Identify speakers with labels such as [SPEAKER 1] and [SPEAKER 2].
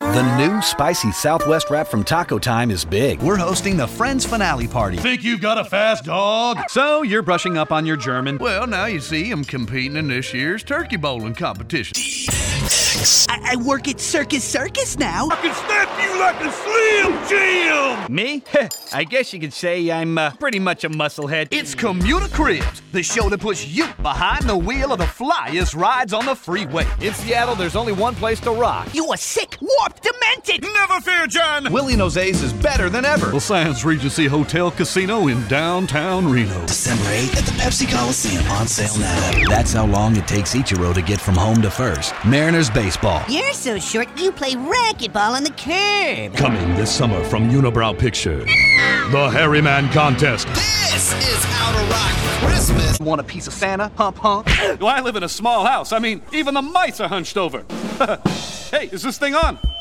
[SPEAKER 1] The new spicy Southwest wrap from Taco Time is big. We're hosting the Friends Finale Party.
[SPEAKER 2] Think you've got a fast dog?
[SPEAKER 1] So, you're brushing up on your German?
[SPEAKER 2] Well, now you see I'm competing in this year's turkey bowling competition.
[SPEAKER 3] I work at Circus now.
[SPEAKER 2] I can snap you like a Slim Jim!
[SPEAKER 4] Me? I guess you could say I'm pretty much a musclehead.
[SPEAKER 2] It's Commuter Cribs, the show that puts you behind the wheel of the flyest rides on the freeway.
[SPEAKER 4] In Seattle, there's only one place to rock.
[SPEAKER 3] You are sick, warped, demented.
[SPEAKER 2] Never fear, John!
[SPEAKER 1] Willie Jose's is better than ever.
[SPEAKER 2] The Sands Regency Hotel Casino in downtown Reno.
[SPEAKER 5] December 8th at the Pepsi Coliseum, on sale now.
[SPEAKER 1] That's how long it takes Ichiro to get from home to first. Mariners baseball.
[SPEAKER 6] You're so short, you play racquetball on the curb.
[SPEAKER 2] Coming this summer from Unibrow Pictures. The Hairy Man Contest.
[SPEAKER 5] This is how to rock Christmas.
[SPEAKER 1] Want a piece of Santa? Hump, hump.
[SPEAKER 2] I live in a small house. I mean, even the mice are hunched over. Hey, is this thing on?